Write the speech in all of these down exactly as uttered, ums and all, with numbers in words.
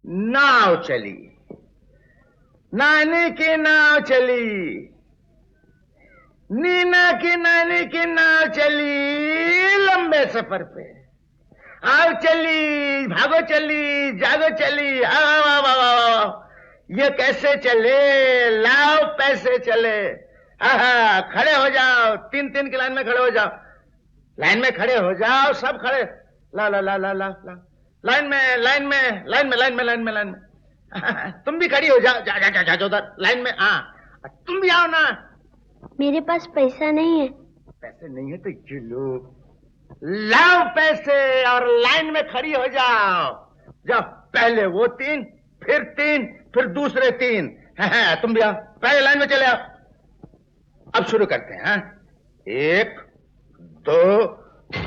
नाव चली, नानी की नाव चली, नीना की नानी की नाव चली लंबे सफर पे। आओ चली, भागो चली, जागो चली, आओ आओ आओ आओ। ये कैसे चले, लाओ पैसे चले। आहा, खड़े हो जाओ, तीन तीन की लाइन में खड़े हो जाओ, लाइन में खड़े हो जाओ, सब खड़े। ला ला ला ला ला ला लाइन में, लाइन में, लाइन में, लाइन में, लाइन में, लाइन में। तुम भी खड़ी हो जाओ, जा जा जा जा उधर लाइन में। हाँ, तुम भी आओ ना। मेरे पास पैसा नहीं है। पैसे नहीं है तो ये लो, लाओ पैसे और लाइन में खड़ी हो जाओ। जाओ, पहले वो तीन, फिर तीन, फिर दूसरे तीन। तुम भी आओ, पहले लाइन में चले आओ। अब शुरू करते हैं। हाँ? एक, दो।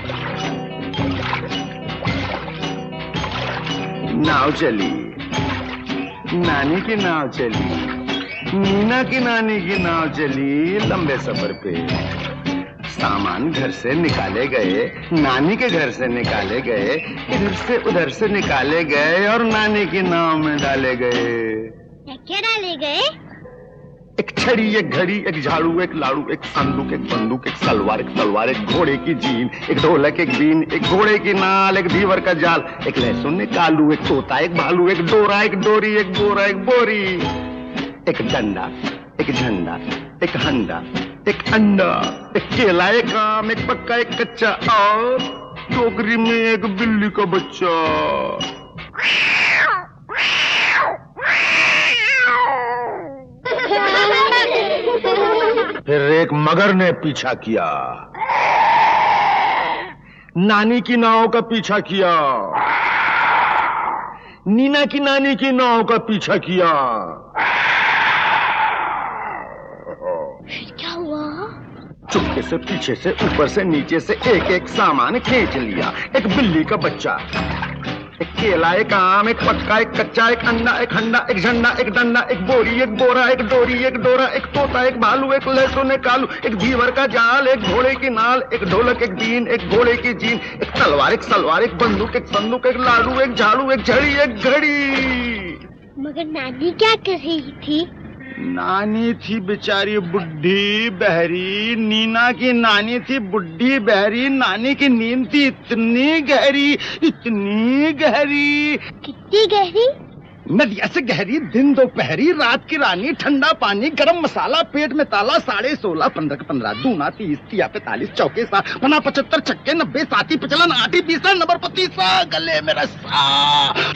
नाव चली, नानी की नाव चली, नीना की नानी की नाव चली लंबे सफर पे। सामान घर से निकाले गए, नानी के घर से निकाले गए, इधर से उधर से निकाले गए और नानी की नाव में डाले गए। क्या डाले गए? एक छड़ी, एक घड़ी, एक झाड़ू, एक लाड़ू, एक संदूक, एक बंदूक, एक सलवार, एक तलवार, एक घोड़े की जीन, एक ढोलक, एक बीन, एक घोड़े की नाल, एक धीवर का जाल, एक लहसुन, एक आलू, एक तोता, एक भालू, एक डोरा, एक डोरी, एक बोरा, एक बोरी, एक डंडा, एक झंडा, एक हंडा, एक अंडा, एक केला, एक आम, एक पक्का, एक कच्चा और टोकरी में एक बिल्ली का बच्चा। फिर एक मगर ने पीछा किया, नानी की नाव का पीछा किया, नीना की नानी की नाव का पीछा किया। क्या हुआ? चुपके से पीछे से ऊपर से नीचे से एक एक सामान खींच लिया। एक बिल्ली का बच्चा, एक केला, एक आम, एक पक्का, एक कच्चा, एक अंडा, एक हंडा, एक झंडा, एक डंडा, एक बोरी, एक बोरा, एक डोरी, एक डोरा, एक तोता, एक भालू, एक लहसुन, एक आलू, एक धीवर का जाल, एक घोड़े की नाल, एक ढोलक, एक बीन, एक घोड़े की जीन, एक तलवार, एक सलवार, एक बंदूक, एक संदूक, एक लाड़ू, एक झाड़ू, एक झड़ी, एक घड़ी। मगर नानी क्या कर रही थी? नानी थी बेचारी बुढ़ी बहरी, नीना की नानी थी बुढ़ी बहरी। नानी की नींद थी इतनी गहरी, इतनी गहरी। कितनी गहरी? नदिया से गहरी, दिन दोपहरी, रात की रानी, ठंडा पानी, गरम मसाला, पेट में ताला, साढ़े सोलह, पंद्रह पंद्रह, दूना तीस, तिया पैतालीस, चौके सात, पना पचहत्तर, छक्के नब्बे, साथी पिचलन, आठी पीसा, नंबर पतीसा, गले में रस्सा।